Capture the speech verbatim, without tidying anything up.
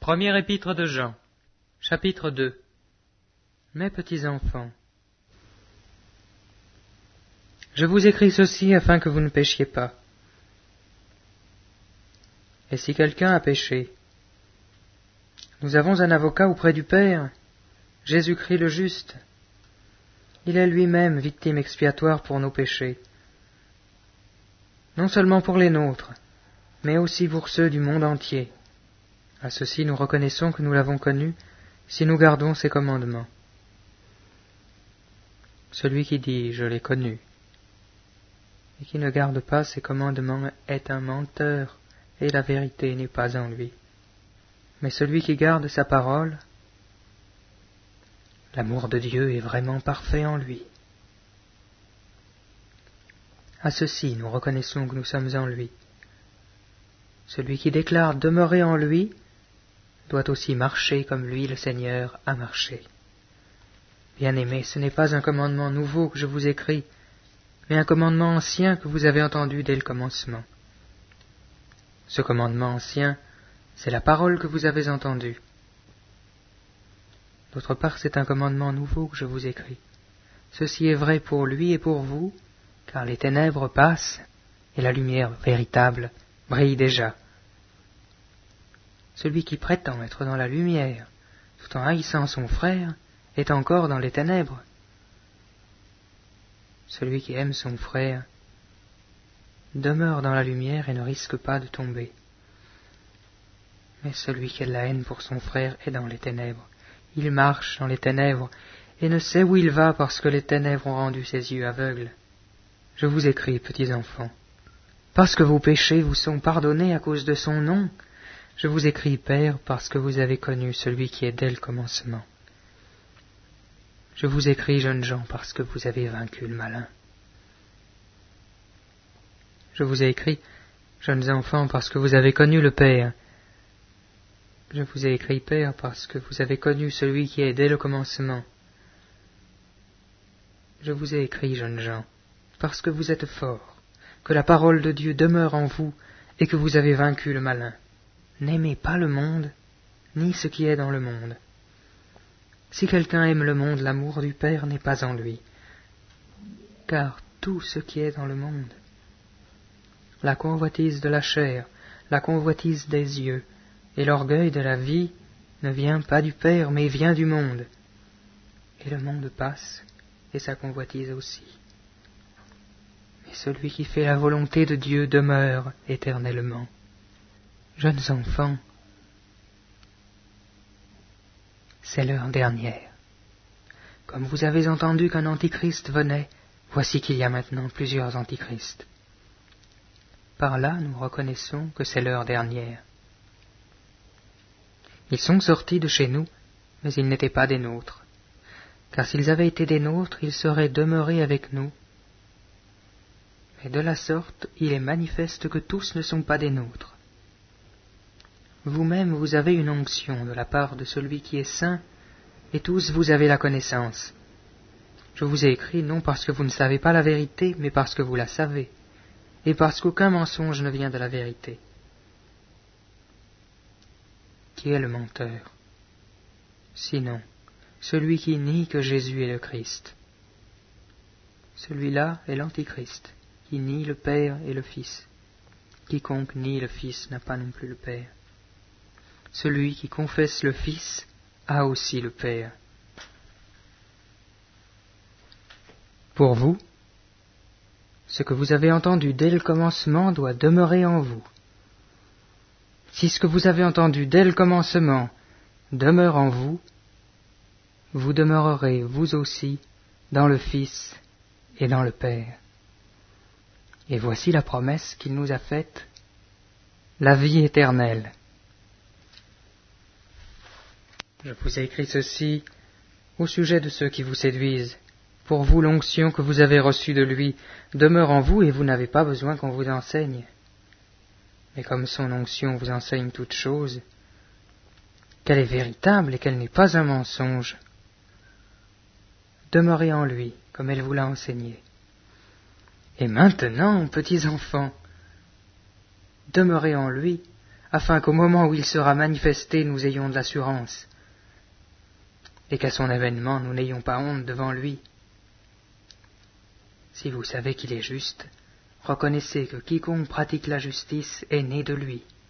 Premier épître de Jean, chapitre deux. Mes petits enfants, je vous écris ceci afin que vous ne péchiez pas. Et si quelqu'un a péché, nous avons un avocat auprès du Père, Jésus-Christ le juste. Il est lui-même victime expiatoire pour nos péchés, non seulement pour les nôtres, mais aussi pour ceux du monde entier. À ceci nous reconnaissons que nous l'avons connu, si nous gardons ses commandements. Celui qui dit « je l'ai connu » et qui ne garde pas ses commandements est un menteur, et la vérité n'est pas en lui. Mais celui qui garde sa parole, l'amour de Dieu est vraiment parfait en lui. À ceci nous reconnaissons que nous sommes en lui. Celui qui déclare demeurer en lui doit aussi marcher comme lui, le Seigneur, a marché. Bien-aimés, ce n'est pas un commandement nouveau que je vous écris, mais un commandement ancien que vous avez entendu dès le commencement. Ce commandement ancien, c'est la parole que vous avez entendue. D'autre part, c'est un commandement nouveau que je vous écris. Ceci est vrai pour lui et pour vous, car les ténèbres passent et la lumière véritable brille déjà. Celui qui prétend être dans la lumière, tout en haïssant son frère, est encore dans les ténèbres. Celui qui aime son frère demeure dans la lumière et ne risque pas de tomber. Mais celui qui a la haine pour son frère est dans les ténèbres. Il marche dans les ténèbres et ne sait où il va parce que les ténèbres ont rendu ses yeux aveugles. Je vous écris, petits enfants, parce que vos péchés vous sont pardonnés à cause de son nom. Je vous écris, Père, parce que vous avez connu celui qui est dès le commencement. Je vous écris, jeunes gens, parce que vous avez vaincu le malin. Je vous ai écrit, jeunes enfants, parce que vous avez connu le Père. Je vous ai écrit, Père, parce que vous avez connu celui qui est dès le commencement. Je vous ai écrit, jeunes gens, parce que vous êtes forts, que la parole de Dieu demeure en vous et que vous avez vaincu le malin. N'aimez pas le monde, ni ce qui est dans le monde. Si quelqu'un aime le monde, l'amour du Père n'est pas en lui. Car tout ce qui est dans le monde, la convoitise de la chair, la convoitise des yeux et l'orgueil de la vie, ne vient pas du Père, mais vient du monde. Et le monde passe, et sa convoitise aussi. Mais celui qui fait la volonté de Dieu demeure éternellement. Jeunes enfants, c'est l'heure dernière. Comme vous avez entendu qu'un antichrist venait, voici qu'il y a maintenant plusieurs antichrists. Par là, nous reconnaissons que c'est l'heure dernière. Ils sont sortis de chez nous, mais ils n'étaient pas des nôtres. Car s'ils avaient été des nôtres, ils seraient demeurés avec nous. Mais de la sorte, il est manifeste que tous ne sont pas des nôtres. Vous-même, vous avez une onction de la part de celui qui est saint, et tous vous avez la connaissance. Je vous ai écrit non parce que vous ne savez pas la vérité, mais parce que vous la savez, et parce qu'aucun mensonge ne vient de la vérité. Qui est le menteur? Sinon, celui qui nie que Jésus est le Christ. Celui-là est l'Antichrist, qui nie le Père et le Fils. Quiconque nie le Fils n'a pas non plus le Père. Celui qui confesse le Fils a aussi le Père. Pour vous, ce que vous avez entendu dès le commencement doit demeurer en vous. Si ce que vous avez entendu dès le commencement demeure en vous, vous demeurerez, vous aussi, dans le Fils et dans le Père. Et voici la promesse qu'il nous a faite, la vie éternelle. Je vous ai écrit ceci au sujet de ceux qui vous séduisent. Pour vous, l'onction que vous avez reçue de lui demeure en vous et vous n'avez pas besoin qu'on vous enseigne. Mais comme son onction vous enseigne toutes choses, qu'elle est véritable et qu'elle n'est pas un mensonge, demeurez en lui comme elle vous l'a enseigné. Et maintenant, petits enfants, demeurez en lui, afin qu'au moment où il sera manifesté, nous ayons de l'assurance, et qu'à son avènement, nous n'ayons pas honte devant lui. Si vous savez qu'il est juste, reconnaissez que quiconque pratique la justice est né de lui,